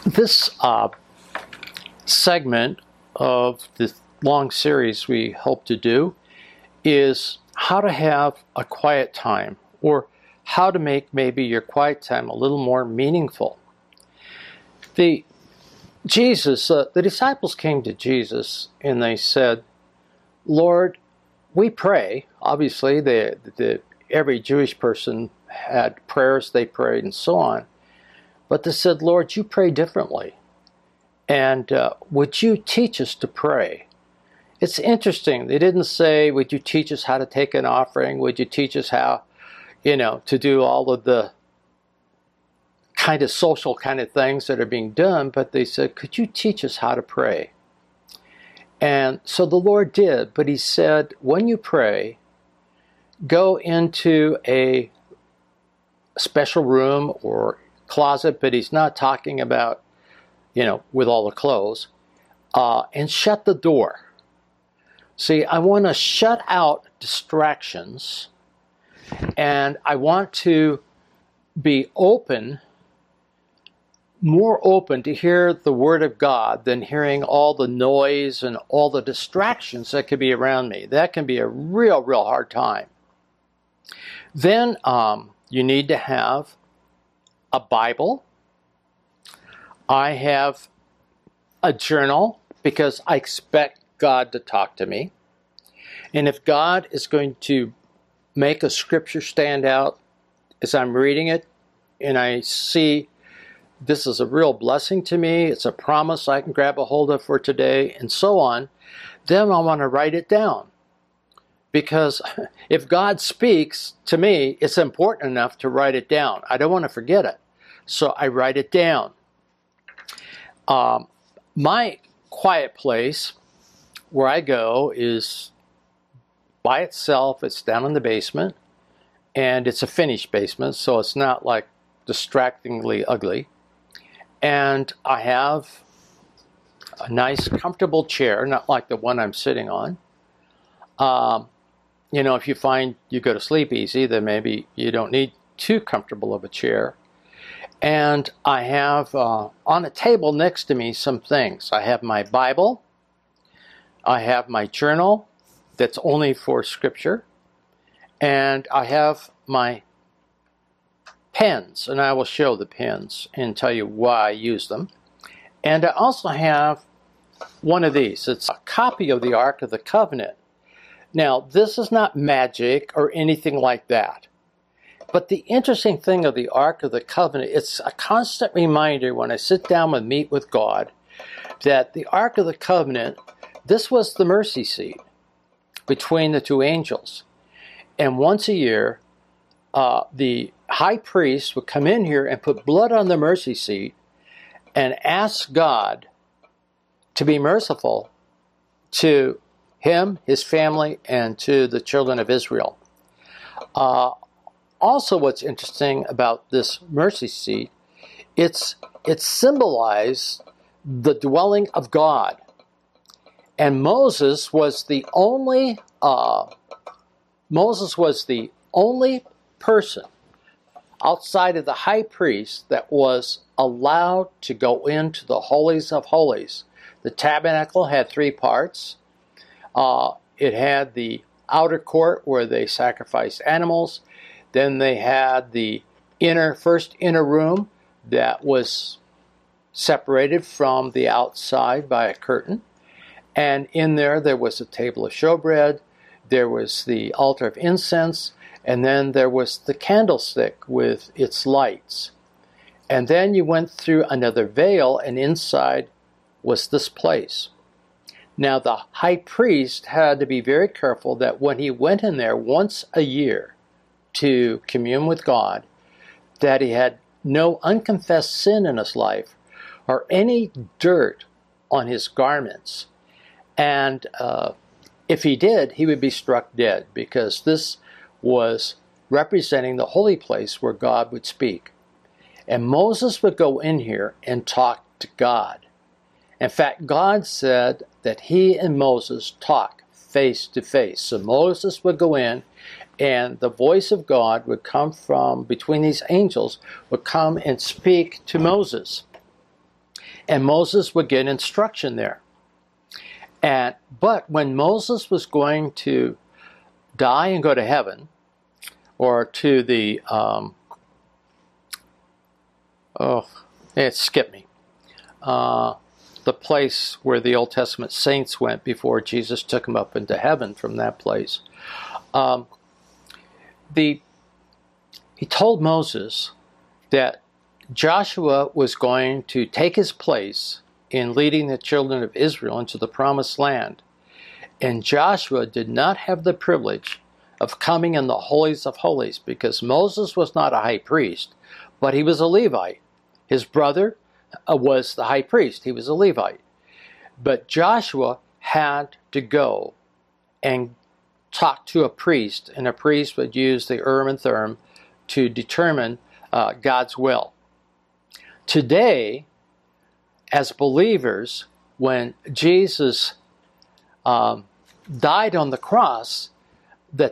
This segment of the long series we hope to do is how to have a quiet time, or how to make maybe your quiet time a little more meaningful. The disciples came to Jesus and they said, "Lord, we pray." Obviously, every Jewish person had prayers they prayed and so on. But they said, "Lord, you pray differently. And would you teach us to pray?" It's interesting. They didn't say, "Would you teach us how to take an offering? Would you teach us how, to do all of the kind of social kind of things that are being done?" But they said, "Could you teach us how to pray?" And so the Lord did. But he said, when you pray, go into a special room or closet, but he's not talking about, with all the clothes, and shut the door. See, I want to shut out distractions, and I want to be more open to hear the Word of God than hearing all the noise and all the distractions that could be around me. That can be a real, real hard time. Then you need to have a Bible. I have a journal because I expect God to talk to me. And if God is going to make a scripture stand out as I'm reading it, and I see this is a real blessing to me, it's a promise I can grab a hold of for today, and so on, then I want to write it down. Because if God speaks to me, it's important enough to write it down. I don't want to forget it. So I write it down. My quiet place where I go is by itself. It's down in the basement. And it's a finished basement, so it's not like distractingly ugly. And I have a nice, comfortable chair, not like the one I'm sitting on. If you find you go to sleep easy, then maybe you don't need too comfortable of a chair. And I have on a table next to me some things. I have my Bible. I have my journal that's only for scripture. And I have my pens, and I will show the pens and tell you why I use them. And I also have one of these. It's a copy of the Ark of the Covenant. Now, this is not magic or anything like that. But the interesting thing of the Ark of the Covenant, it's a constant reminder when I sit down and meet with God that the Ark of the Covenant, this was the mercy seat between the two angels. And once a year, the high priest would come in here and put blood on the mercy seat and ask God to be merciful to him, his family, and to the children of Israel. Also, what's interesting about this mercy seat, it symbolized the dwelling of God. And Moses was the only person outside of the high priest that was allowed to go into the holies of holies. The tabernacle had 3 parts. It had the outer court where they sacrificed animals. Then they had the first inner room that was separated from the outside by a curtain. And in there was a table of showbread. There was the altar of incense. And then there was the candlestick with its lights. And then you went through another veil, and inside was this place. Now, the high priest had to be very careful that when he went in there once a year to commune with God, that he had no unconfessed sin in his life or any dirt on his garments. And if he did, he would be struck dead, because this was representing the holy place where God would speak. And Moses would go in here and talk to God. In fact, God said that he and Moses talk face to face. So Moses would go in, and the voice of God would come from between these angels, would come and speak to Moses. And Moses would get instruction there. But when Moses was going to die and go to heaven, or to the, it skipped me, the place where the Old Testament saints went before Jesus took them up into heaven from that place. He told Moses that Joshua was going to take his place in leading the children of Israel into the promised land. And Joshua did not have the privilege of coming in the holies of holies, because Moses was not a high priest, but he was a Levite. His brother was the high priest. He was a Levite. But Joshua had to go and talk to a priest, and a priest would use the Urim and Thummim to determine God's will. Today, as believers, when Jesus died on the cross, that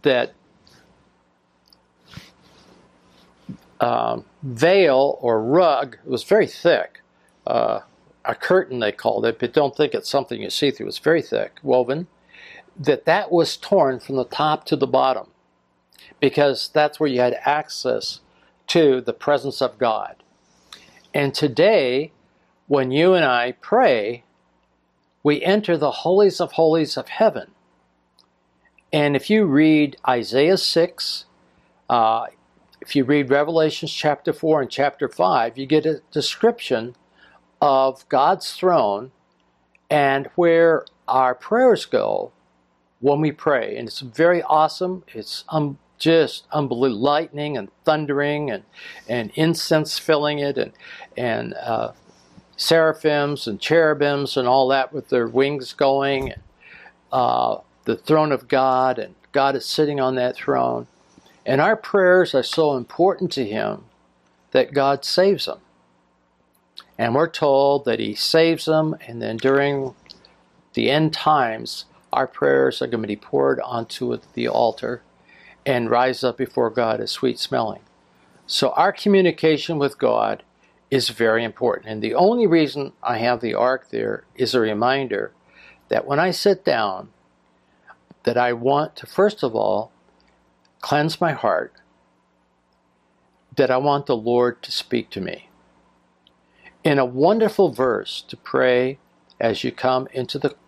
veil or rug, it was very thick, a curtain they called it, but don't think it's something you see through. It's very thick, woven, that was torn from the top to the bottom, because that's where you had access to the presence of God. And today, when you and I pray, we enter the holies of holies of heaven. And if you read Isaiah 6, if you read Revelation chapter 4 and chapter 5, you get a description of God's throne and where our prayers go when we pray. And it's very awesome. It's just unbelievable, lightning and thundering and incense filling it, and seraphims and cherubims and all that with their wings going. The throne of God, and God is sitting on that throne. And our prayers are so important to Him that God saves them. And we're told that He saves them, and then during the end times, our prayers are going to be poured onto the altar and rise up before God as sweet smelling. So our communication with God is very important. And the only reason I have the ark there is a reminder that when I sit down, that I want to, first of all, cleanse my heart, that I want the Lord to speak to me. In a wonderful verse to pray as you come into the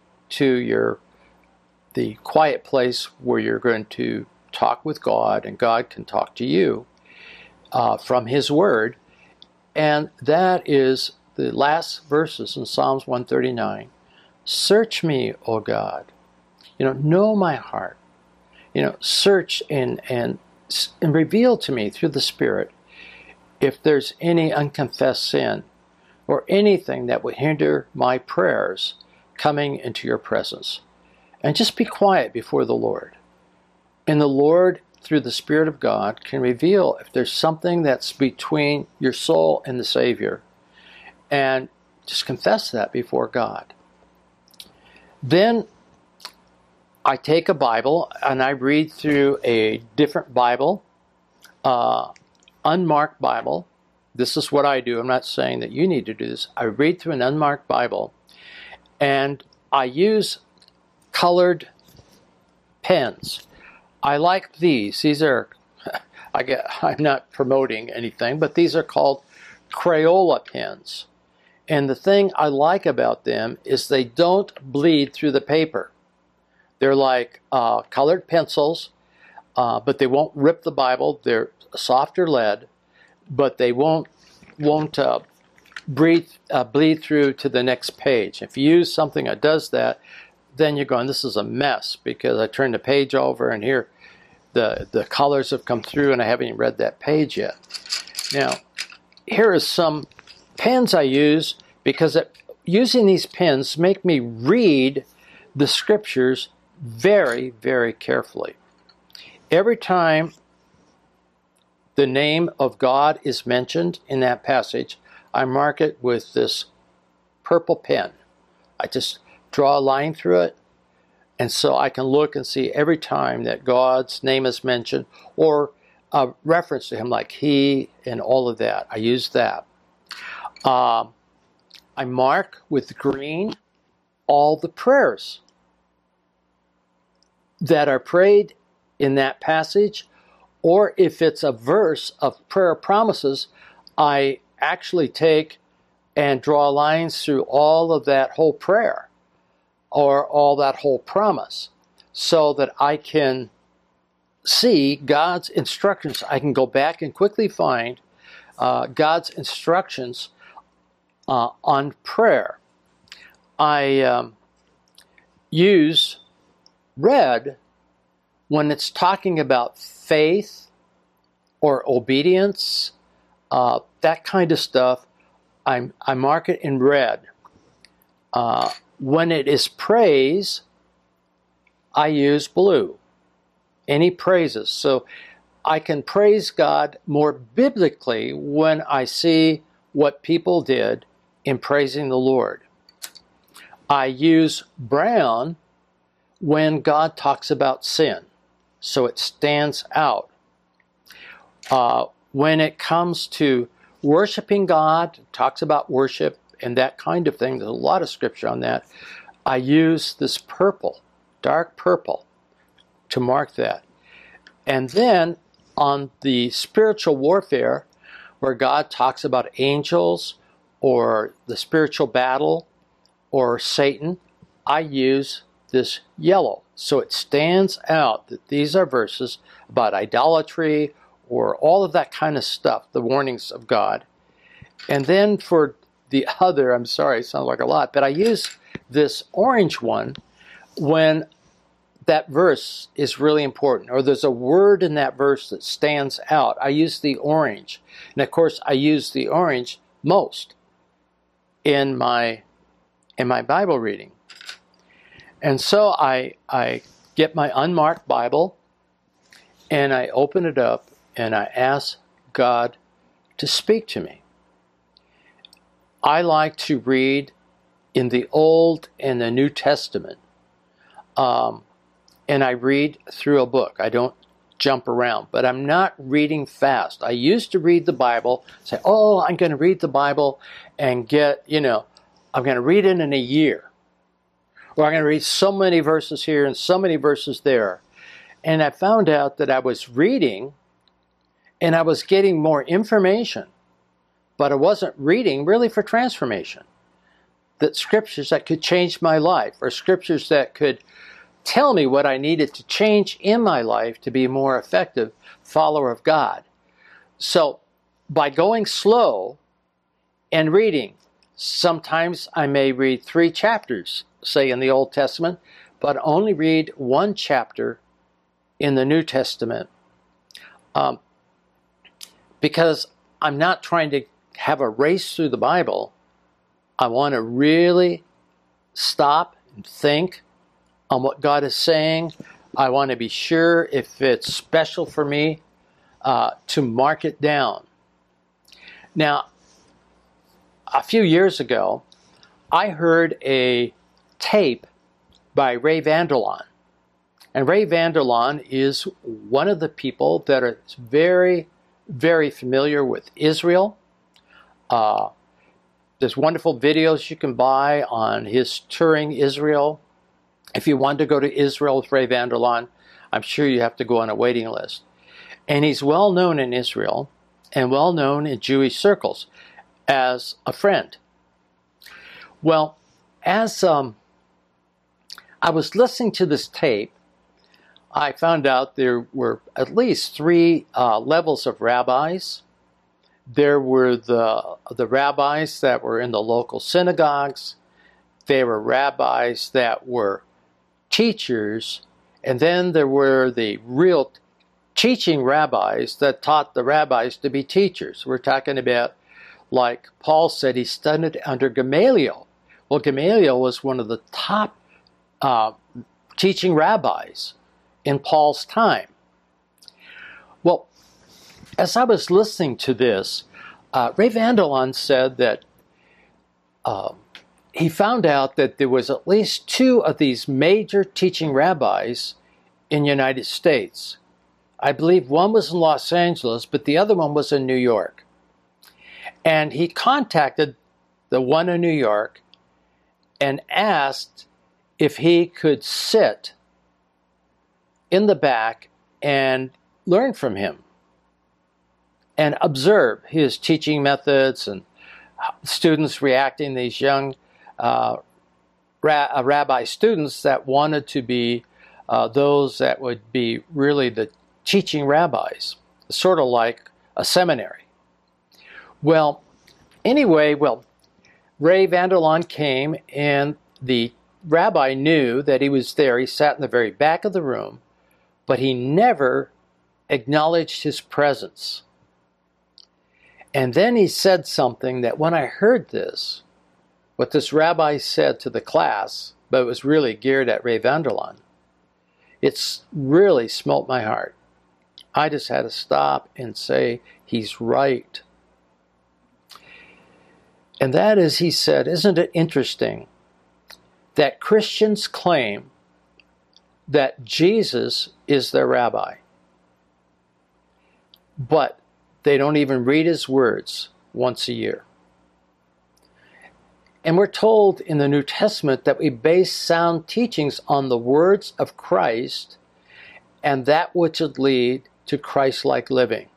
quiet place where you're going to talk with God, and God can talk to you from His Word. And that is the last verses in Psalms 139. Search me, O God. Know my heart. Search and reveal to me through the Spirit if there's any unconfessed sin or anything that would hinder my prayers coming into your presence. And just be quiet before the Lord. And the Lord, through the Spirit of God, can reveal if there's something that's between your soul and the Savior. And just confess that before God. Then I take a Bible and I read through a different Bible, unmarked Bible. This is what I do. I'm not saying that you need to do this. I read through an unmarked Bible, and I use colored pens. I like these. These are, I'm not promoting anything, but these are called Crayola pens. And the thing I like about them is they don't bleed through the paper. They're like colored pencils, but they won't rip the Bible. They're softer lead, but they won't bleed through to the next page. If you use something that does that, then you're going, this is a mess, because I turned the page over and here the colors have come through and I haven't even read that page yet. Now, here is some pens I use, because using these pens make me read the scriptures very, very carefully. Every time the name of God is mentioned in that passage, I mark it with this purple pen. I just draw a line through it, and so I can look and see every time that God's name is mentioned, or a reference to Him like He and all of that. I use that. I mark with green all the prayers that are prayed in that passage, or if it's a verse of prayer promises, I actually take and draw lines through all of that whole prayer or all that whole promise so that I can see God's instructions. I can go back and quickly find God's instructions on prayer. I use red when it's talking about faith or obedience, that kind of stuff. I mark it in red. When it is praise, I use blue. Any praises. So I can praise God more biblically when I see what people did in praising the Lord. I use brown when God talks about sin, so it stands out. When it comes to worshiping God, talks about worship and that kind of thing, there's a lot of scripture on that, I use this purple, dark purple, to mark that. And then on the spiritual warfare, where God talks about angels or the spiritual battle or Satan, I use this yellow. So it stands out that these are verses about idolatry or all of that kind of stuff, the warnings of God. And then for the other, I'm sorry, it sounds like a lot, but I use this orange one when that verse is really important, or there's a word in that verse that stands out. I use the orange. And of course, I use the orange most in my Bible reading. And so I get my unmarked Bible and I open it up and I ask God to speak to me. I like to read in the Old and the New Testament. And I read through a book. I don't jump around, but I'm not reading fast. I used to read the Bible, say, oh, I'm going to read the Bible and I'm going to read it in a year. Or I'm going to read so many verses here and so many verses there. And I found out that I was reading and I was getting more information, but I wasn't reading really for transformation. That scriptures that could change my life, or scriptures that could tell me what I needed to change in my life to be a more effective follower of God. So by going slow and reading, sometimes I may read 3 chapters, say in the Old Testament, but only read 1 chapter in the New Testament. Because I'm not trying to have a race through the Bible. I want to really stop and think on what God is saying. I want to be sure if it's special for me to mark it down. Now, a few years ago, I heard a tape by Ray Vander Laan. And Ray Vander Laan is one of the people that are very, very familiar with Israel. There's wonderful videos you can buy on his touring Israel. If you want to go to Israel with Ray Vander Laan, I'm sure you have to go on a waiting list. And he's well known in Israel and well known in Jewish circles as a friend. Well, as I was listening to this tape, I found out there were at least 3 levels of rabbis. There were the rabbis that were in the local synagogues. There were rabbis that were teachers, and then there were the real teaching rabbis that taught the rabbis to be teachers. We're talking about, like Paul said, he studied under Gamaliel. Well, Gamaliel was one of the top teaching rabbis in Paul's time. Well, as I was listening to this, Ray Vander Laan said that he found out that there was at least 2 of these major teaching rabbis in the United States. I believe one was in Los Angeles, but the other one was in New York. And he contacted the one in New York, and asked if he could sit in the back and learn from him and observe his teaching methods and students reacting, these young rabbi students that wanted to be those that would be really the teaching rabbis, sort of like a seminary. Well, anyway, Ray Vander Laan came, and the rabbi knew that he was there. He sat in the very back of the room, but he never acknowledged his presence. And then he said something that when I heard this, what this rabbi said to the class, but it was really geared at Ray Vander Laan, it's really smelt my heart. I just had to stop and say, he's right. And that is, he said, isn't it interesting that Christians claim that Jesus is their rabbi, but they don't even read his words once a year. And we're told in the New Testament that we base sound teachings on the words of Christ and that which would lead to Christ-like living.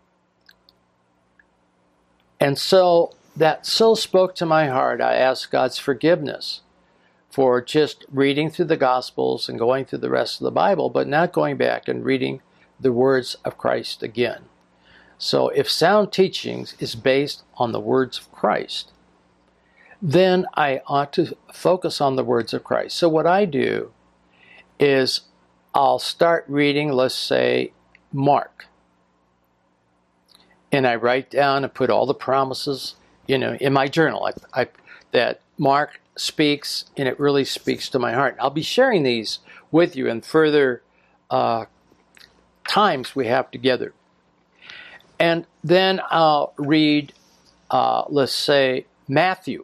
And so that so spoke to my heart. I asked God's forgiveness for just reading through the Gospels and going through the rest of the Bible, but not going back and reading the words of Christ again. So if sound teachings is based on the words of Christ, then I ought to focus on the words of Christ. So what I do is I'll start reading, let's say, Mark. And I write down and put all the promises, in my journal that Mark speaks, and it really speaks to my heart. I'll be sharing these with you in further times we have together. And then I'll read, let's say, Matthew,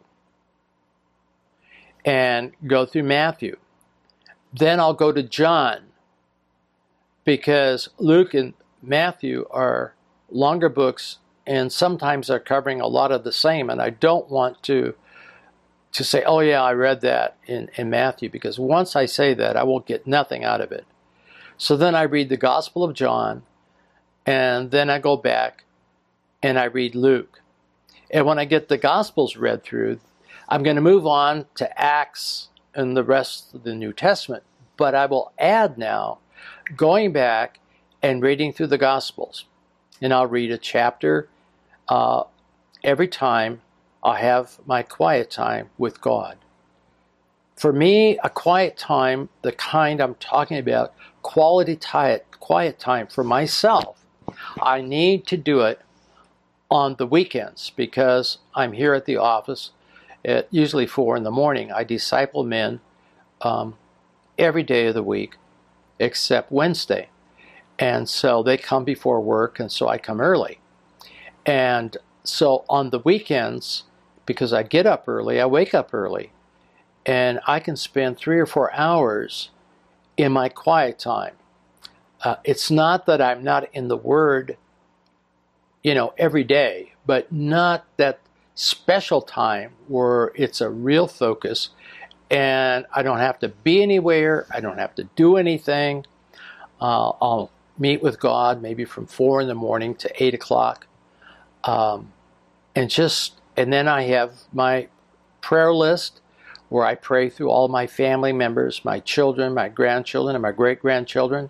and go through Matthew. Then I'll go to John, because Luke and Matthew are longer books, and sometimes they're covering a lot of the same, and I don't want to say, oh yeah, I read that in Matthew, because once I say that, I will get nothing out of it. So then I read the Gospel of John, and then I go back and I read Luke. And when I get the Gospels read through, I'm going to move on to Acts and the rest of the New Testament, but I will add now going back and reading through the Gospels. And I'll read a chapter every time I have my quiet time with God. For me, a quiet time, the kind I'm talking about, quiet time for myself, I need to do it on the weekends, because I'm here at the office at usually 4 in the morning. I disciple men every day of the week except Wednesday. And so they come before work, and so I come early. And so on the weekends, because I get up early, I wake up early, and I can spend 3 or 4 hours in my quiet time. It's not that I'm not in the Word, every day, but not that special time where it's a real focus, and I don't have to be anywhere, I don't have to do anything. I'll meet with God maybe from 4 in the morning to 8 o'clock. And then I have my prayer list where I pray through all my family members, my children, my grandchildren, and my great-grandchildren,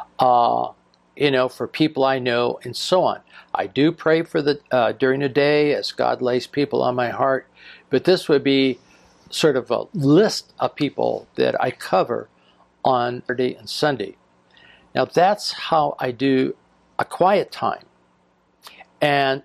for people I know, and so on. I do pray for during the day as God lays people on my heart, but this would be sort of a list of people that I cover on Saturday and Sunday. Now that's how I do a quiet time. And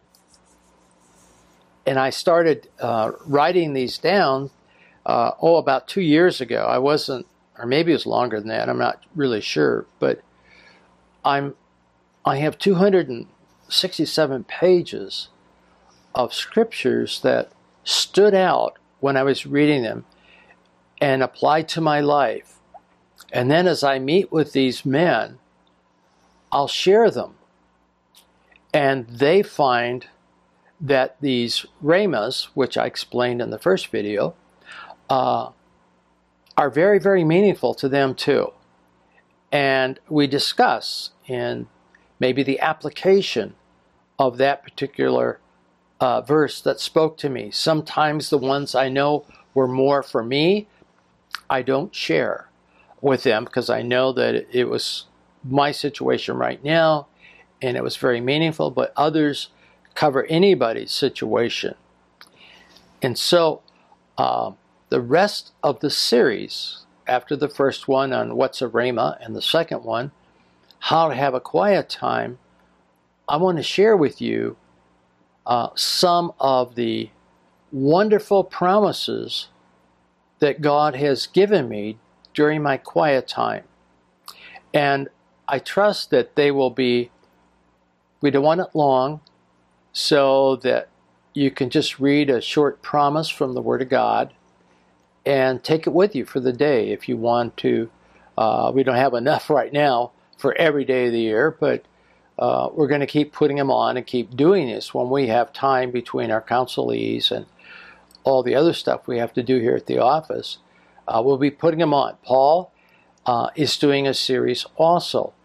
I started writing these down about 2 years ago. I wasn't, or maybe it was longer than that, I'm not really sure, but I have 267 pages of scriptures that stood out when I was reading them and applied to my life. And then as I meet with these men, I'll share them. And they find that these rhemas, which I explained in the first video, are very, very meaningful to them too. And we discuss in maybe the application of that particular verse that spoke to me. Sometimes the ones I know were more for me, I don't share with them because I know that it was my situation right now and it was very meaningful, but others cover anybody's situation. And so the rest of the series, after the first one on what's a rhema and the second one, how to have a quiet time, I want to share with you some of the wonderful promises that God has given me during my quiet time. And I trust that they will be, we don't want it long, so that you can just read a short promise from the Word of God and take it with you for the day if you want to. We don't have enough right now for every day of the year, but we're going to keep putting them on and keep doing this when we have time between our counselees and all the other stuff we have to do here at the office. We'll be putting them on. Paul is doing a series also.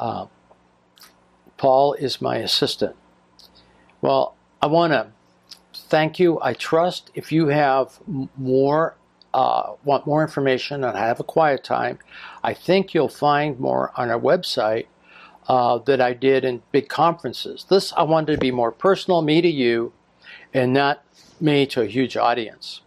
Paul is my assistant. Well, I want to thank you. I trust if you have more, want more information on how to have a quiet time, I think you'll find more on our website that I did in big conferences. This, I wanted to be more personal, me to you, and not me to a huge audience.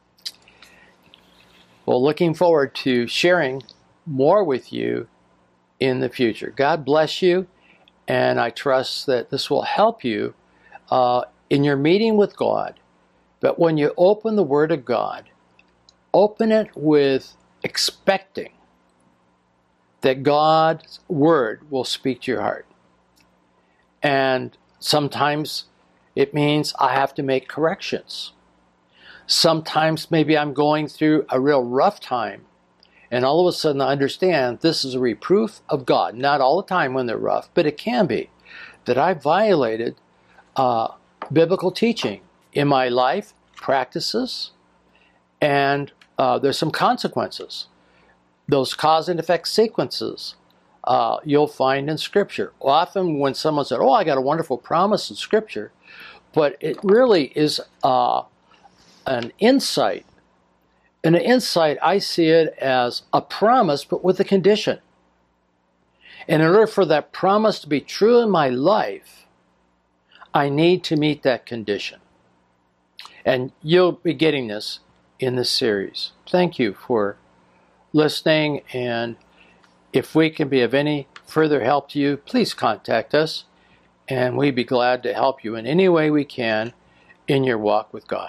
Well, looking forward to sharing more with you in the future. God bless you, and I trust that this will help you in your meeting with God. But when you open the Word of God, open it with expecting that God's Word will speak to your heart. And sometimes it means I have to make corrections. Sometimes maybe I'm going through a real rough time, and all of a sudden I understand this is a reproof of God. Not all the time when they're rough, but it can be that I violated biblical teaching in my life, practices, and there's some consequences. Those cause and effect sequences you'll find in Scripture. Often when someone said, oh, I got a wonderful promise in Scripture, but it really is an insight. And an insight, I see it as a promise, but with a condition. And in order for that promise to be true in my life, I need to meet that condition. And you'll be getting this in this series. Thank you for listening, and if we can be of any further help to you, please contact us, and we'd be glad to help you in any way we can in your walk with God.